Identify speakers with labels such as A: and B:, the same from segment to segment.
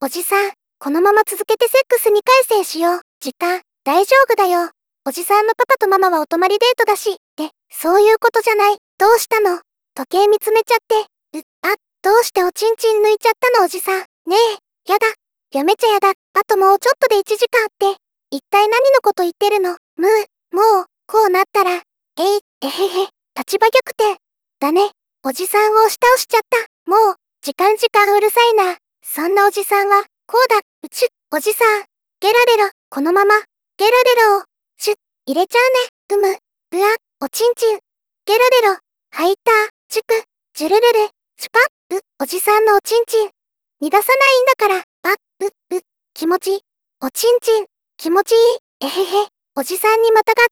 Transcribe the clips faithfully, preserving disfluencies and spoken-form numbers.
A: おじさん、このまま続けてセックスにかい戦しよう。時間、大丈夫だよ。おじさんのパパとママはお泊まりデートだし、って、そういうことじゃない。どうしたの？時計見つめちゃって。う、あ、どうしておちんちん抜いちゃったのおじさん。ねえ、やだ。やめちゃやだ。あともうちょっとでいちじかんって。一体何のこと言ってるの？むう、もう、こうなったら。えい、えへへ、立場逆転。だね。おじさんを押し倒しちゃった。もう、時間時間うるさいな。そんなおじさんは、こうだ、うちゅ、おじさん。ゲラレロ、このまま、ゲラレロを、シュッ、入れちゃうね。うむ、うわ、おちんちん。ゲラレロ、入った、チュク、ジュルルル、シュパッ、う、おじさんのおちんちん。乱さないんだから、あ、う、う、気持ち、おちんちん、気持ちいい、えへへ、おじさんにまたがって、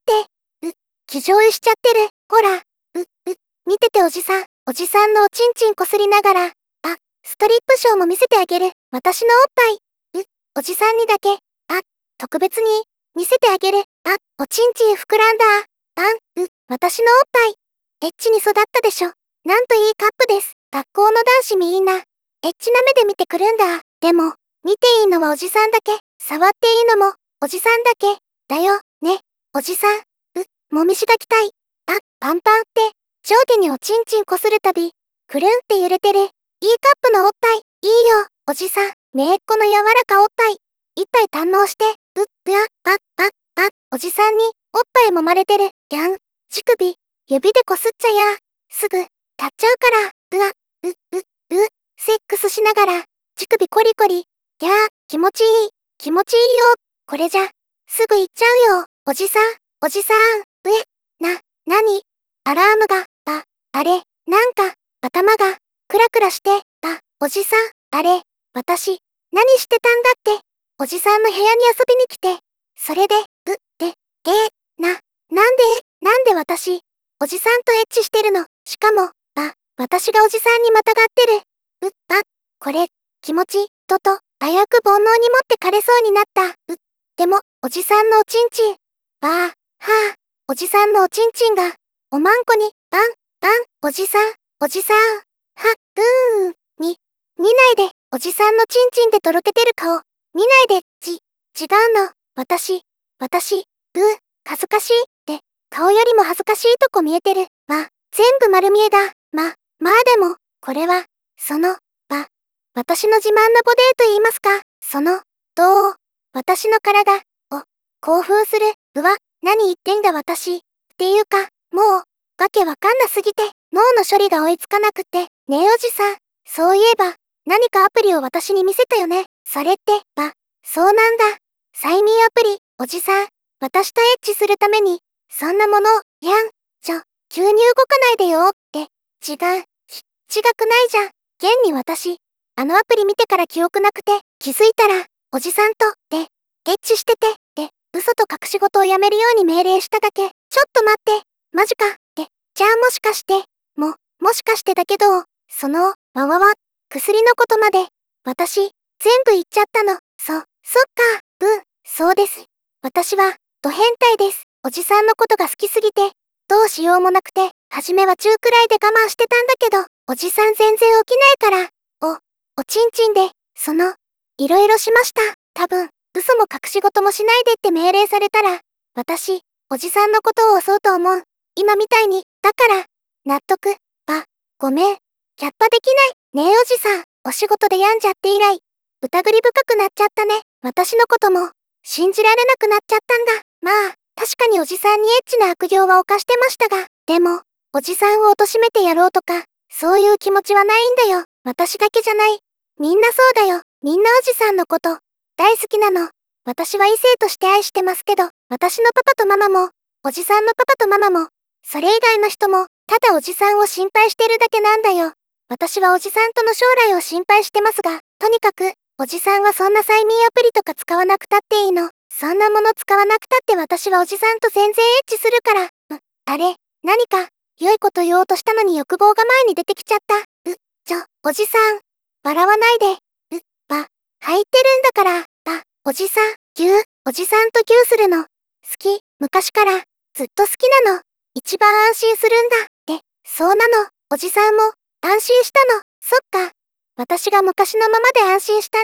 A: う、気乗位しちゃってる、ほら、う、う、見てておじさん、おじさんのおちんちんこすりながら、あ、ストリップショーも見せてあげる、私のおっぱい、う、おじさんにだけ、あ、特別に、見せてあげる、あ、おちんちん膨らんだ、あん、う、私のおっぱい、エッチに育ったでしょ、なんといいカップです、学校の男子みんな、エッチな目で見てくるんだ、でも、見ていいのはおじさんだけ、触っていいのも、おじさんだけ、だよ、ね、おじさん、う、もみしがきたい、あ、パンパンって、上下におちんちんこするたび、くるんって揺れてる、いいカップのおっぱい、いいよ、おじさん、めいっ子の柔らかおっぱい、一杯堪能して、う、うあ、あ、あ、あ、おじさんに、おっぱい揉まれてる、やん、乳首、指でこすっちゃや、すぐ、立っちゃうから、うわ、う、う、う、セックスしながら、乳首コリコリ、やー、気持ちいい、気持ちいいよ、これじゃ、すぐ行っちゃうよ、おじさん、おじさん、うえ、な、なに、アラームが、あ、あれ、なんか、頭が、クラクラして、あ、おじさん、あれ、私、何してたんだって、おじさんの部屋に遊びに来て、それで、う、で、げー、な、なんで、なんで私、おじさんとエッチしてるの、しかも、あ、私がおじさんにまたがってる、う、あ、これ、気持ち、とと、危うく煩悩に持ってかれそうになった、う、でも、おじさんのおちんちん、わあ、はあ、おじさんのおちんちんが、おまんこに、バン、バン、おじさん、おじさん、は、うーん、み、見ないで、おじさんのちんちんでとろけてる顔、見ないで、ち、違うの、私、私、うー、恥ずかしい、って、顔よりも恥ずかしいとこ見えてる、わ、全部丸見えだ、ま、まあでも、これは、その、わ、私の自慢のボデーと言いますか、その、どう、私の体、を、興奮する、うわ、何言ってんだ私、っていうか、もう、わけわかんなすぎて、脳の処理が追いつかなくって、ねえおじさん、そういえば、何かアプリを私に見せたよね。それって、ば、そうなんだ。催眠アプリ、おじさん、私とエッチするために、そんなもの、やん、ちょ、急に動かないでよ、って、違う、ひ、違くないじゃん。現に私、あのアプリ見てから記憶なくて、気づいたら、おじさんと、で、エッチしてて、で、嘘と隠し事をやめるように命令しただけ。ちょっと待って、マジか、って、じゃあもしかして、も、もしかしてだけど、その、わわわ、薬のことまで、私、全部言っちゃったの。そ、そっか、うん、そうです。私は、ド変態です。おじさんのことが好きすぎて、どうしようもなくて、初めは中くらいで我慢してたんだけど、おじさん全然起きないから、お、おちんちんで、その、いろいろしました。多分、嘘も隠し事もしないでって命令されたら、私、おじさんのことを襲うと思う。今みたいに、だから、納得、ば、ごめん、キャッパできない。ねえおじさん、お仕事で病んじゃって以来、疑り深くなっちゃったね。私のことも、信じられなくなっちゃったんだ。まあ、確かにおじさんにエッチな悪行は犯してましたが、でも、おじさんを貶めてやろうとか、そういう気持ちはないんだよ。私だけじゃない。みんなそうだよ。みんなおじさんのこと、大好きなの。私は異性として愛してますけど、私のパパとママも、おじさんのパパとママも、それ以外の人も、ただおじさんを心配してるだけなんだよ。私はおじさんとの将来を心配してますが、とにかく、おじさんはそんな催眠アプリとか使わなくたっていいの。そんなもの使わなくたって私はおじさんと全然エッチするから。う、あれ、何か、良いこと言おうとしたのに欲望が前に出てきちゃった。う、ちょ、おじさん、笑わないで。う、ば、入ってるんだから、ば、おじさん、ぎゅー、おじさんとぎゅーするの。好き、昔から、ずっと好きなの。一番安心するんだ。って、そうなの。おじさんも、安心したの。そっか。私が昔のままで安心したんだ。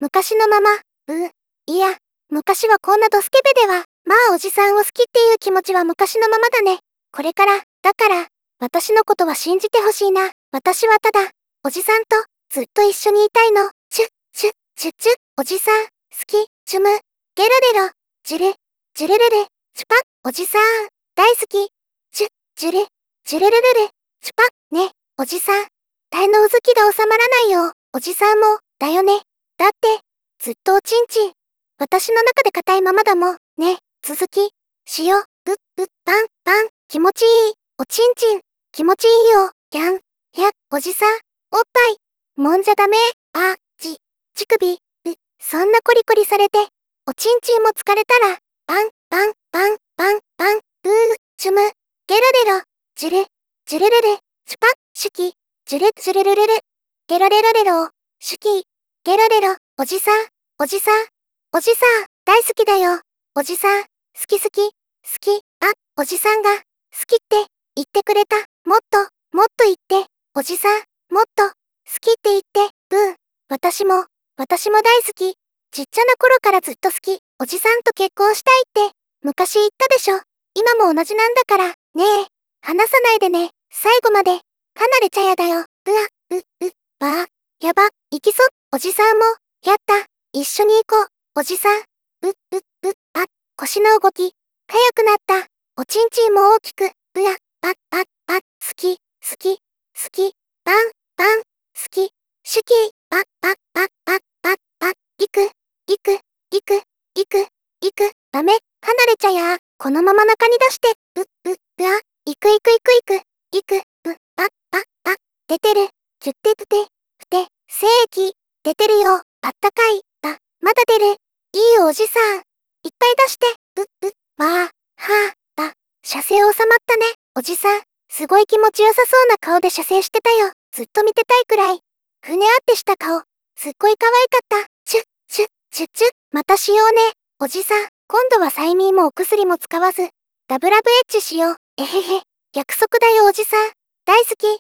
A: 昔のまま、うう、いや、昔はこんなドスケベでは、まあおじさんを好きっていう気持ちは昔のままだね。これから、だから、私のことは信じてほしいな。私はただ、おじさんと、ずっと一緒にいたいの。チュッ、チュッ、チュッチュッ、おじさん、好き、チュム、ゲロレロ、ジュル、ジュルルル、チュパッ、おじさん、大好き、チュッ、ジュル、ジュルルルル、チュパッ、ね、おじさん、大のうずきが収まらないよ。おじさんも、だよね。だって、ずっとおちんちん。私の中で硬いままだもん。ね、続き、しよう、ぶっぶっ、パン、パン、気持ちいい。おちんちん、気持ちいいよ。ギャン、や、おじさん、おっぱい、もんじゃダメ。あ、ち、乳首、う、そんなコリコリされて、おちんちんも疲れたら、パン、パン、パン、パン、パン、ブー、チュム、ゲロレロ、ジュル、ジュルルル、チュパッ、シュキ、ジュル、ジュルルルル、ゲロレロレロ、シュキ、ゲロレロ、おじさん、おじさん、おじさん、大好きだよ。おじさん、好き好き、好き、あ、おじさんが、好きって言ってくれた。もっと、もっと言って、おじさん、もっと、好きって言って、ブー。私も、私も大好き。ちっちゃな頃からずっと好き。おじさんと結婚したいって、昔言ったでしょ。今も同じなんだから、ねえ、離さないでね。最後まで、離れちゃやだよ。うわ、う、う、ばあ、やば、行きそ、おじさんも、やった、一緒に行こう。おじさん、う、う、う、あ、腰の動き、かゆくなった。おちんちんも大きく、うや、あ、あ、あ、好き、好き、好き、バン、バン、好き、シュキー、あ、あ、あ、あ、あ、あ、いく、いく、いく、いく、いく、ダメ、離れちゃや、このまま中に出して、う、う、うあ、いくいくいくいく、いく、う、あ、あ、あ、出てる、キュッテプテ、ふて、精液、出てるよ、あったかい、あ、まだ出る、いいよおじさん、いっぱい出して、う、う、わあ、はあ、あ、射精収まったね、おじさん、すごい気持ちよさそうな顔で射精してたよ、ずっと見てたいくらい。ふねあってした顔、すっごい可愛かった、チュッ、チュッ、チュッチュッ、またしようね、おじさん、今度は催眠もお薬も使わず、ラブラブエッチしよう、えへへ、約束だよおじさん、大好き。